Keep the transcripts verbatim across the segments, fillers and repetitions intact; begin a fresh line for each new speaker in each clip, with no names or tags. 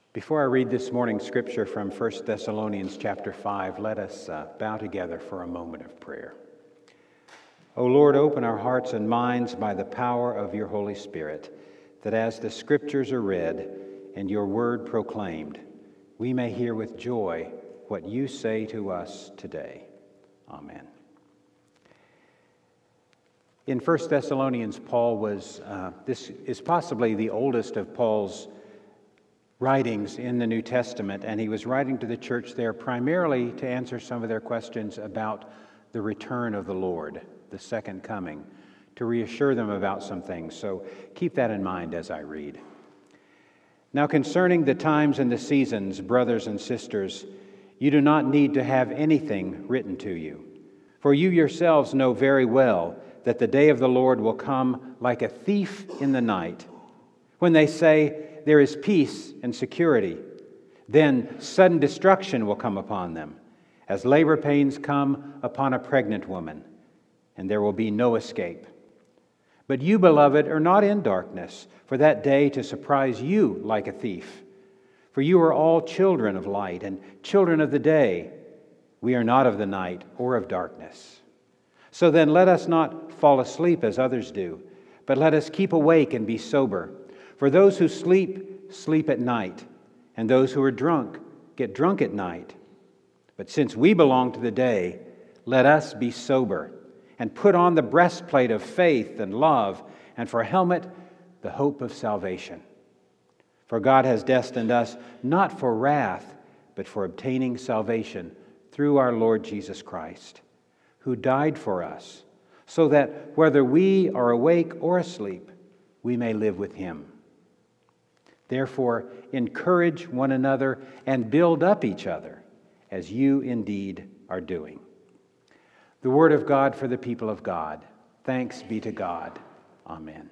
Before I read this morning's scripture from First Thessalonians chapter five, let us uh, bow together for a moment of prayer. O Lord, open our hearts and minds by the power of your Holy Spirit, that as the scriptures are read and your word proclaimed, we may hear with joy what you say to us today. Amen. In First Thessalonians, Paul was, uh, this is possibly the oldest of Paul's writings in the New Testament, and he was writing to the church there primarily to answer some of their questions about the return of the Lord, the second coming, to reassure them about some things. So keep that in mind as I read. Now concerning the times and the seasons, brothers and sisters, you do not need to have anything written to you, for you yourselves know very well that the day of the Lord will come like a thief in the night. When they say, there is peace and security, then sudden destruction will come upon them, as labor pains come upon a pregnant woman, and there will be no escape. But you, beloved, are not in darkness, for that day to surprise you like a thief. For you are all children of light and children of the day. We are not of the night or of darkness. So then let us not fall asleep as others do, but let us keep awake and be sober. For those who sleep, sleep at night, and those who are drunk, get drunk at night. But since we belong to the day, let us be sober, and put on the breastplate of faith and love, and for helmet, the hope of salvation. For God has destined us not for wrath, but for obtaining salvation through our Lord Jesus Christ, who died for us, so that whether we are awake or asleep, we may live with him. Therefore, encourage one another and build up each other, as you indeed are doing. The word of God for the people of God. Thanks be to God. Amen.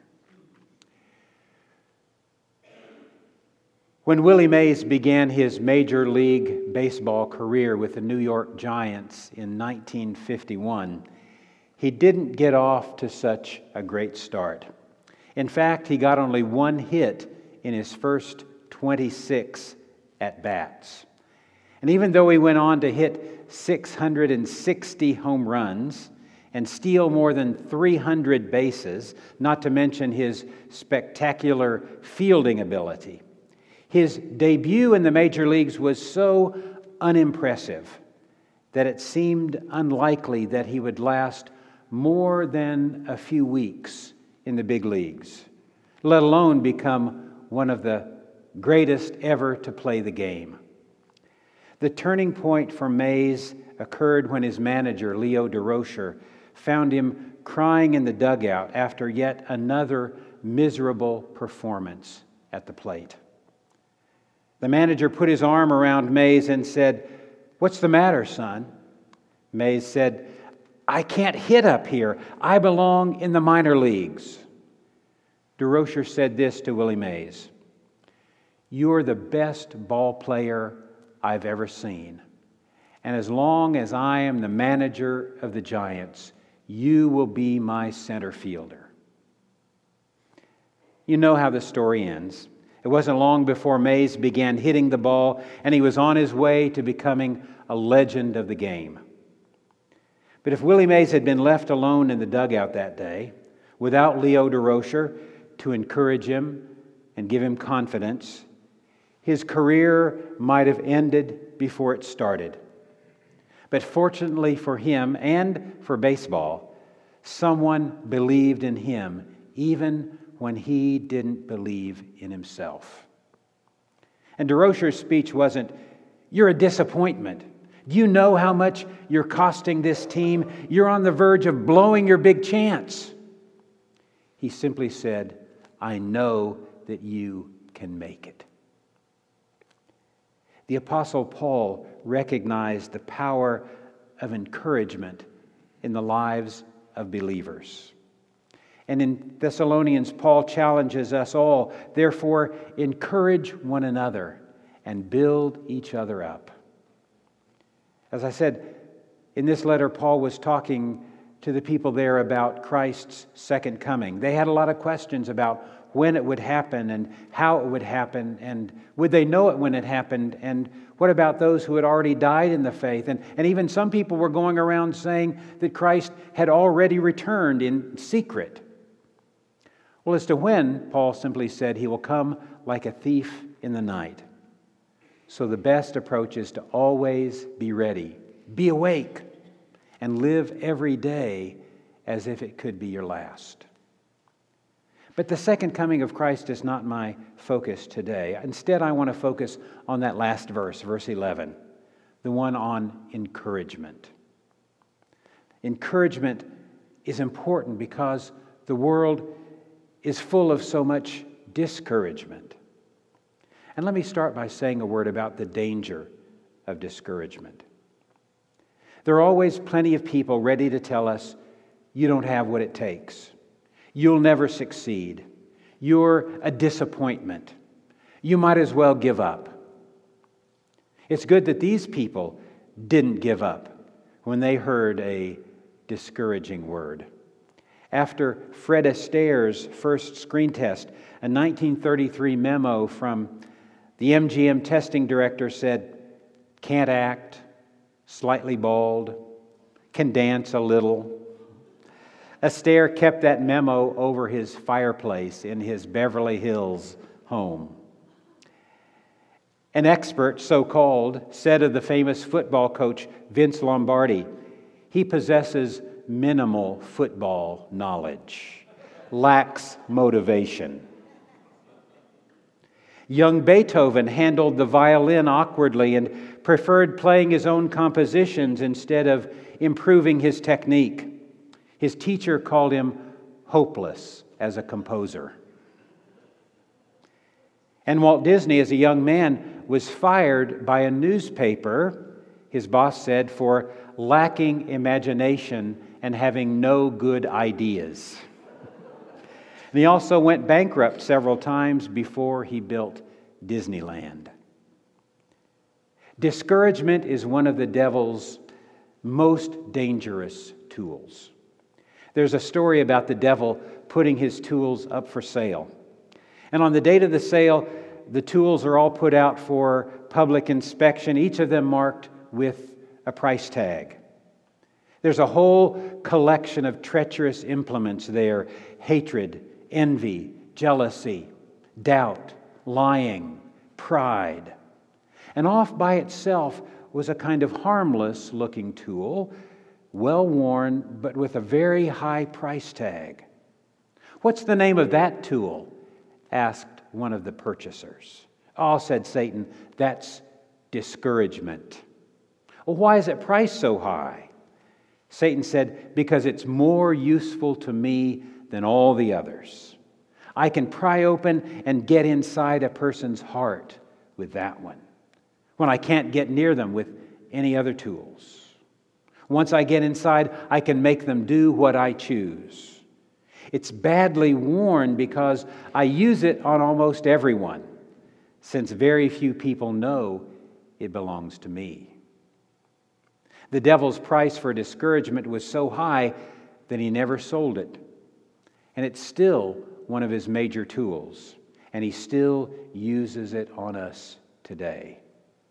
When Willie Mays began his Major League Baseball career with the New York Giants in nineteen fifty-one, he didn't get off to such a great start. In fact, he got only one hit in his first twenty-six at-bats. And even though he went on to hit six hundred sixty home runs and steal more than three hundred bases, not to mention his spectacular fielding ability, his debut in the major leagues was so unimpressive that it seemed unlikely that he would last more than a few weeks in the big leagues, let alone become one of the greatest ever to play the game. The turning point for Mays occurred when his manager, Leo Durocher, found him crying in the dugout after yet another miserable performance at the plate. The manager put his arm around Mays and said, "What's the matter, son?" Mays said, "I can't hit up here. I belong in the minor leagues." Durocher said this to Willie Mays: "You're the best ball player I've ever seen. And as long as I am the manager of the Giants, you will be my center fielder." You know how the story ends. It wasn't long before Mays began hitting the ball, and he was on his way to becoming a legend of the game. But if Willie Mays had been left alone in the dugout that day, without Leo Durocher to encourage him and give him confidence, his career might have ended before it started. But fortunately for him and for baseball, someone believed in him even when he didn't believe in himself. And Durocher's speech wasn't, "You're a disappointment. Do you know how much you're costing this team? You're on the verge of blowing your big chance." He simply said, "I know that you can make it." The Apostle Paul recognized the power of encouragement in the lives of believers. And in Thessalonians, Paul challenges us all, therefore, encourage one another and build each other up. As I said, in this letter, Paul was talking to the people there about Christ's second coming. They had a lot of questions about when it would happen and how it would happen, and would they know it when it happened, and what about those who had already died in the faith? And, and even some people were going around saying that Christ had already returned in secret. Well, as to when, Paul simply said he will come like a thief in the night. So the best approach is to always be ready, be awake, and live every day as if it could be your last. But the second coming of Christ is not my focus today. Instead, I want to focus on that last verse, verse eleven, the one on encouragement. Encouragement is important because the world is full of so much discouragement. And let me start by saying a word about the danger of discouragement. There are always plenty of people ready to tell us, you don't have what it takes. You'll never succeed. You're a disappointment. You might as well give up. It's good that these people didn't give up when they heard a discouraging word. After Fred Astaire's first screen test, a nineteen thirty-three memo from the M G M testing director said, can't act, slightly bald, can dance a little. Astaire kept that memo over his fireplace in his Beverly Hills home. An expert, so-called, said of the famous football coach Vince Lombardi, he possesses minimal football knowledge, lacks motivation. Young Beethoven handled the violin awkwardly and preferred playing his own compositions instead of improving his technique. His teacher called him hopeless as a composer. And Walt Disney, as a young man, was fired by a newspaper, his boss said, for lacking imagination and having no good ideas. And he also went bankrupt several times before he built Disneyland. Discouragement is one of the devil's most dangerous tools. There's a story about the devil putting his tools up for sale. And on the date of the sale, the tools are all put out for public inspection, each of them marked with a price tag. There's a whole collection of treacherous implements there: hatred, envy, jealousy, doubt, lying, pride. And off by itself was a kind of harmless-looking tool, well-worn, but with a very high price tag. "What's the name of that tool?" asked one of the purchasers. "Oh," said Satan, "that's discouragement." "Well, why is it priced so high?" Satan said, "Because it's more useful to me than all the others. I can pry open and get inside a person's heart with that one, when I can't get near them with any other tools. Once I get inside, I can make them do what I choose. It's badly worn because I use it on almost everyone, since very few people know it belongs to me." The devil's price for discouragement was so high that he never sold it. And it's still one of his major tools, and he still uses it on us today.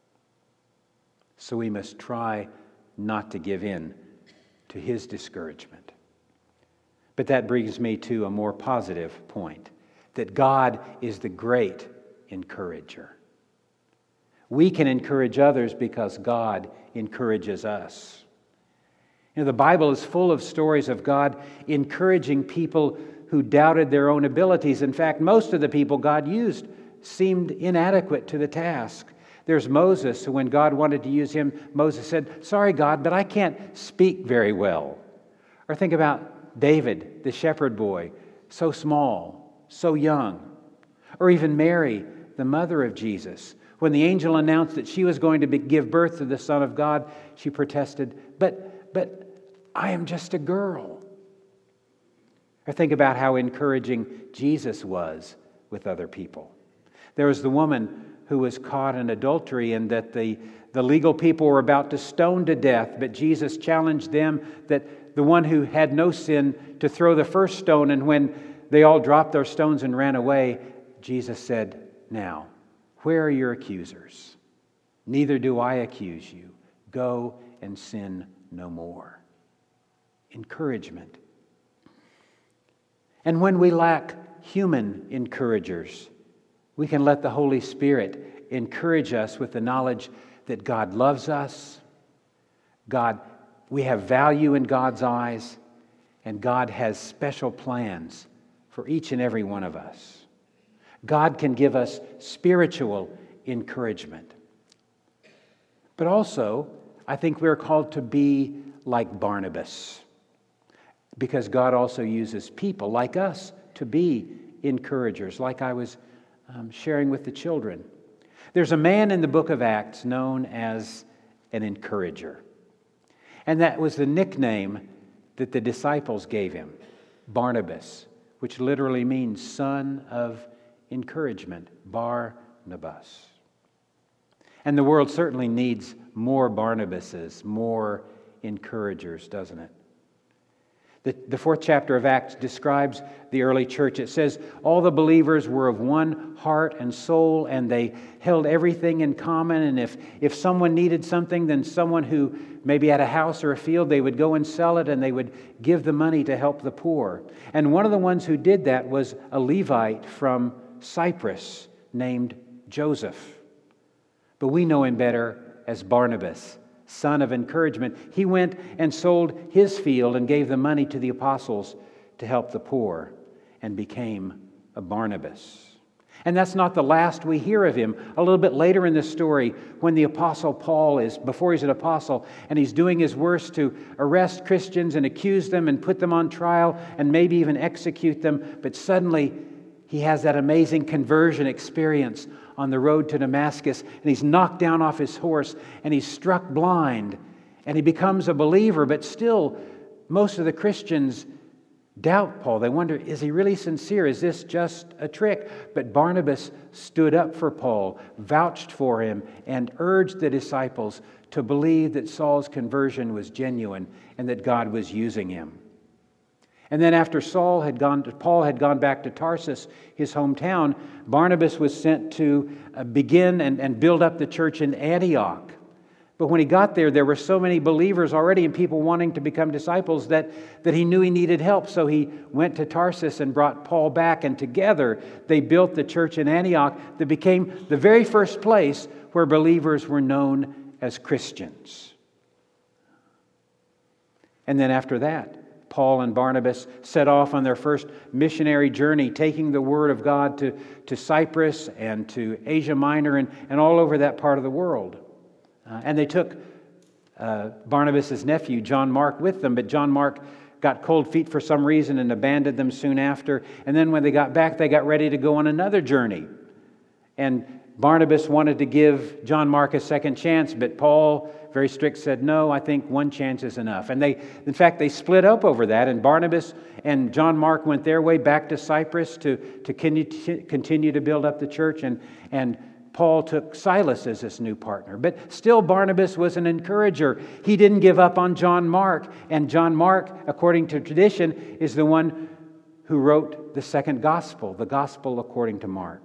So we must try not to give in to his discouragement. But that brings me to a more positive point, that God is the great encourager. We can encourage others because God encourages us. You know, the Bible is full of stories of God encouraging people who doubted their own abilities. In fact, most of the people God used seemed inadequate to the task. There's Moses, who when God wanted to use him, Moses said, "Sorry, God, but I can't speak very well." Or think about David, the shepherd boy, so small, so young. Or even Mary, the mother of Jesus. When the angel announced that she was going to be, give birth to the Son of God, she protested, but, but I am just a girl. Or think about how encouraging Jesus was with other people. There was the woman who was caught in adultery and that the, the legal people were about to stone to death, but Jesus challenged them that the one who had no sin to throw the first stone, and when they all dropped their stones and ran away, Jesus said, "Now, where are your accusers? Neither do I accuse you. Go and sin no more." Encouragement. And when we lack human encouragers, we can let the Holy Spirit encourage us with the knowledge that God loves us, God, we have value in God's eyes, and God has special plans for each and every one of us. God can give us spiritual encouragement. But also, I think we're called to be like Barnabas, because God also uses people like us to be encouragers, like I was um, sharing with the children. There's a man in the book of Acts known as an encourager. And that was the nickname that the disciples gave him, Barnabas, which literally means son of encouragement, Barnabas. And the world certainly needs more Barnabases, more encouragers, doesn't it? The, the fourth chapter of Acts describes the early church. It says, all the believers were of one heart and soul, and they held everything in common. And if, if someone needed something, then someone who maybe had a house or a field, they would go and sell it, and they would give the money to help the poor. And one of the ones who did that was a Levite from Cyprus named Joseph. But we know him better as Barnabas, son of encouragement. He went and sold his field and gave the money to the apostles to help the poor and became a Barnabas. And that's not the last we hear of him. A little bit later in the story, when the apostle Paul is, before he's an apostle, and he's doing his worst to arrest Christians and accuse them and put them on trial and maybe even execute them, but suddenly he has that amazing conversion experience on the road to Damascus, and he's knocked down off his horse, and he's struck blind, and he becomes a believer, but still, most of the Christians doubt Paul. They wonder, is he really sincere? Is this just a trick? But Barnabas stood up for Paul, vouched for him, and urged the disciples to believe that Saul's conversion was genuine and that God was using him. And then after Saul had gone, Paul had gone back to Tarsus, his hometown, Barnabas was sent to uh, begin and, and build up the church in Antioch. But when he got there, there were so many believers already and people wanting to become disciples that, that he knew he needed help. So he went to Tarsus and brought Paul back, and together they built the church in Antioch that became the very first place where believers were known as Christians. And then after that, Paul and Barnabas set off on their first missionary journey, taking the Word of God to, to Cyprus and to Asia Minor and, and all over that part of the world. Uh, and they took uh, Barnabas' nephew, John Mark, with them, but John Mark got cold feet for some reason and abandoned them soon after. And then when they got back, they got ready to go on another journey. And Barnabas wanted to give John Mark a second chance, but Paul, very strict, said, no, I think one chance is enough. And they, in fact, they split up over that, and Barnabas and John Mark went their way back to Cyprus to, to continue to build up the church, and, and Paul took Silas as his new partner. But still, Barnabas was an encourager. He didn't give up on John Mark, and John Mark, according to tradition, is the one who wrote the second gospel, the gospel according to Mark.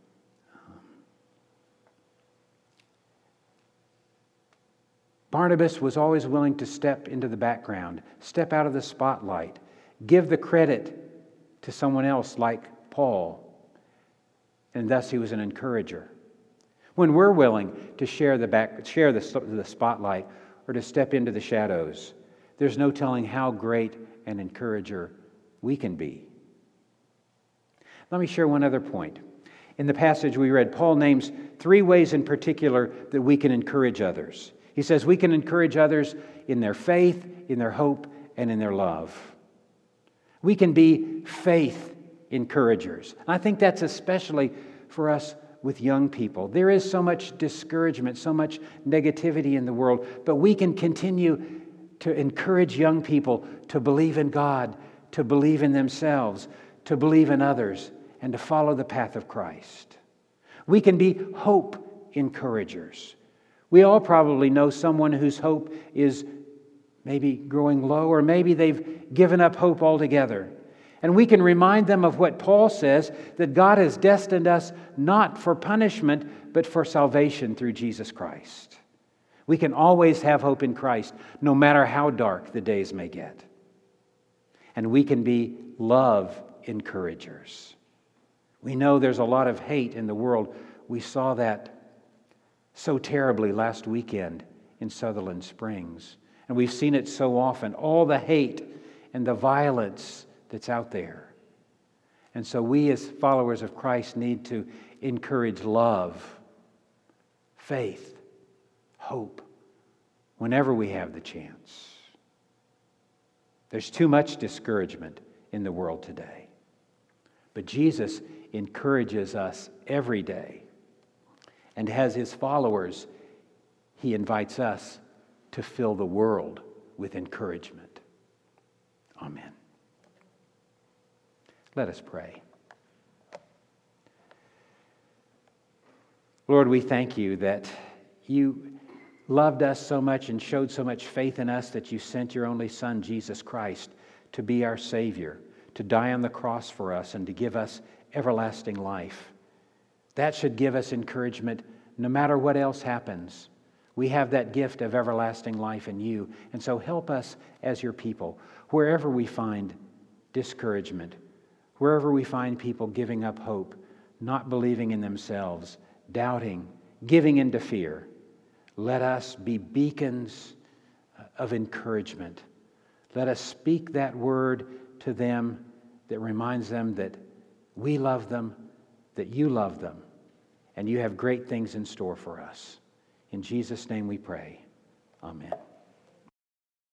Barnabas was always willing to step into the background, step out of the spotlight, give the credit to someone else like Paul, and thus he was an encourager. When we're willing to share the back, share the, the spotlight or to step into the shadows, there's no telling how great an encourager we can be. Let me share one other point. In the passage we read, Paul names three ways in particular that we can encourage others. He says we can encourage others in their faith, in their hope, and in their love. We can be faith encouragers. I think that's especially for us with young people. There is so much discouragement, so much negativity in the world, but we can continue to encourage young people to believe in God, to believe in themselves, to believe in others, and to follow the path of Christ. We can be hope encouragers. We all probably know someone whose hope is maybe growing low, or maybe they've given up hope altogether. And we can remind them of what Paul says, that God has destined us not for punishment, but for salvation through Jesus Christ. We can always have hope in Christ, no matter how dark the days may get. And we can be love encouragers. We know there's a lot of hate in the world. We saw that so terribly last weekend in Sutherland Springs. And we've seen it so often, all the hate and the violence that's out there. And so we as followers of Christ need to encourage love, faith, hope, whenever we have the chance. There's too much discouragement in the world today. But Jesus encourages us every day. And as His followers, He invites us to fill the world with encouragement. Amen. Let us pray. Lord, we thank You that You loved us so much and showed so much faith in us that You sent Your only Son, Jesus Christ, to be our Savior, to die on the cross for us and to give us everlasting life. That should give us encouragement no matter what else happens. We have that gift of everlasting life in You. And so help us as Your people, wherever we find discouragement, wherever we find people giving up hope, not believing in themselves, doubting, giving into fear. Let us be beacons of encouragement. Let us speak that word to them that reminds them that we love them, that You love them, and You have great things in store for us. In Jesus' name we pray. Amen.